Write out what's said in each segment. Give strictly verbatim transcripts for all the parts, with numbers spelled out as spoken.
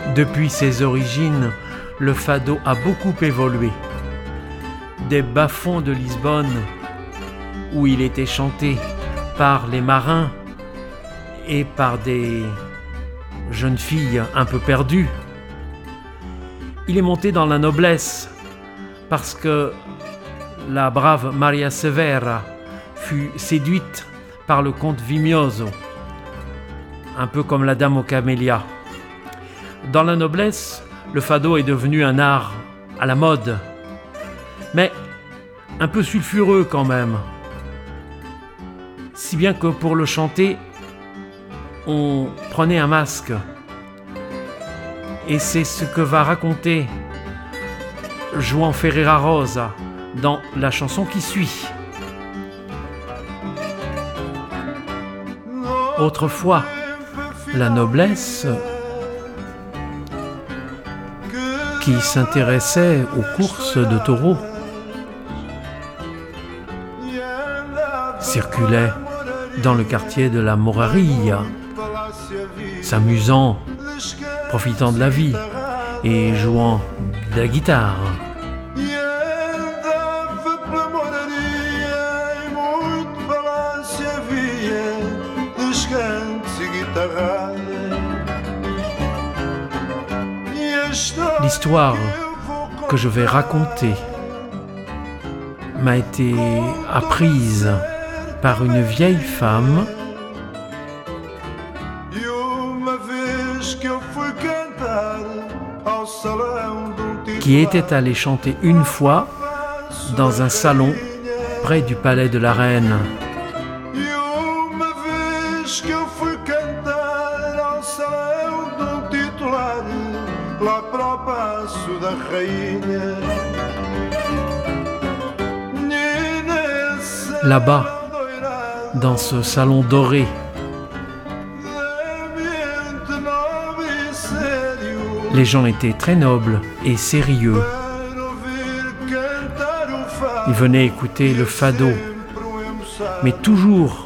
Depuis ses origines, le fado a beaucoup évolué. Des bas-fonds de Lisbonne, où il était chanté par les marins et par des jeunes filles un peu perdues, il est monté dans la noblesse parce que la brave Maria Severa fut séduite par le comte Vimioso, un peu comme la dame aux camélias. Dans la noblesse, le fado est devenu un art à la mode, mais un peu sulfureux quand même. Si bien que pour le chanter, on prenait un masque. Et c'est ce que va raconter João Ferreira Rosa dans la chanson qui suit. Autrefois, la noblesse qui s'intéressait aux courses de taureaux circulait dans le quartier de la Moraria, s'amusant, profitant de la vie et jouant de la guitare. L'histoire que je vais raconter m'a été apprise par une vieille femme qui était allée chanter une fois dans un salon près du palais de la reine. Là-bas, dans ce salon doré, les gens étaient très nobles et sérieux. Ils venaient écouter le fado, mais toujours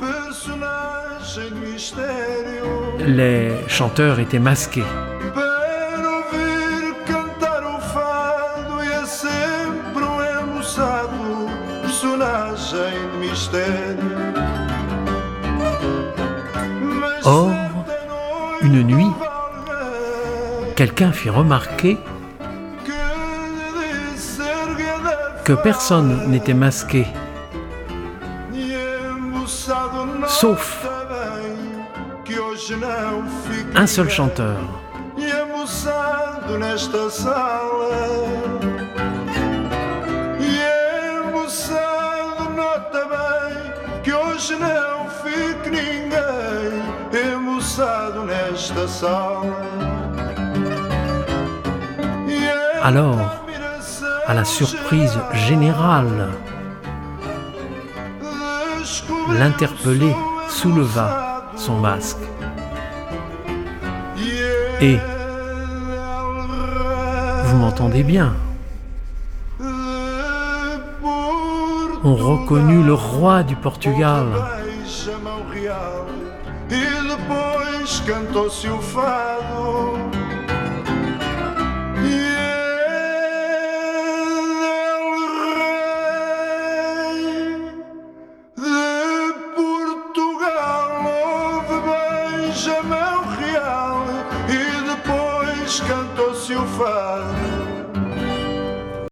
les chanteurs étaient masqués. Or, une nuit, quelqu'un fit remarquer que personne n'était masqué, sauf un seul chanteur. Alors, à la surprise générale, l'interpellé souleva son masque et, vous m'entendez bien, on reconnut le roi du Portugal. Cantou-se o fado e ele, rei de Portugal, houve Benjamão Real e depois cantou-se o fado.